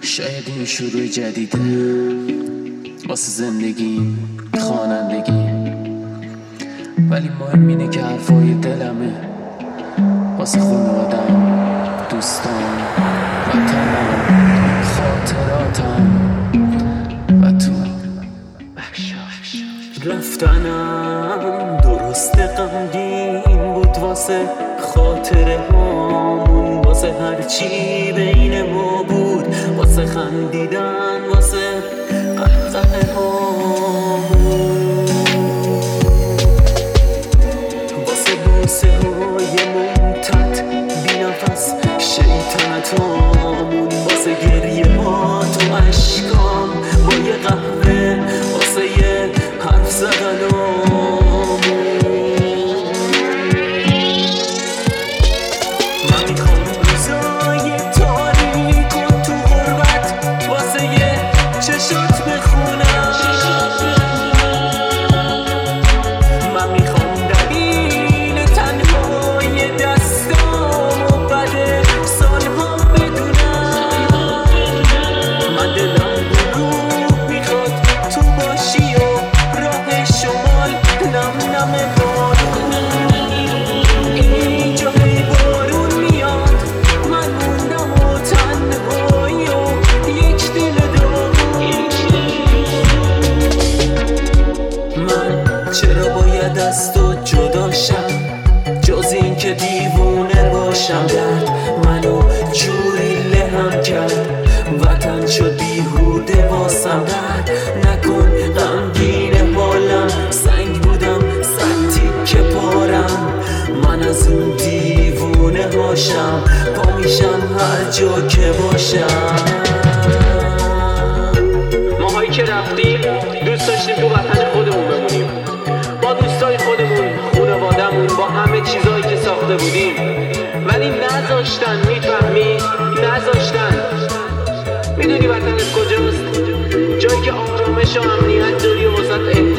شاید این شروع جدیده واسه زندگیم، خوانندگیم، ولی مهم اینه که حرفای دلمه واسه خانوادم، دوستان، وطنم، خاطراتم و تو. رفتنم درسته غمگین بود واسه خاطره هامون، واسه هرچی بین ما بود، واسه خندیدن، واسه قهقه هامون، واسه بوسه های ممتد بی نفس شیطنت هامون، واسه گریه ها تو اشکام با یه قهوه، واسه یه حرف زدن از تو جدا شم، جز این که دیوونه باشم. درد منو جوری لهم کرد، وطن شد بیهوده واسم. درد نکن غمگین حالم، سنگ بودم صد تیکه پارم. من از اون دیوونه هاشم، پا میشم هر جا که باشم. ماهایی که رفتیم دوست داشتیم تو وطن خودمون بمونیم، با دوستای خودمون، خانوادمون، با همه چیزایی که ساخته بودیم، ولی نذاشتن. میفهمی؟ نذاشتن. میدونی وطنت کجاست؟ جایی که آرامش و امنیت داری و واسط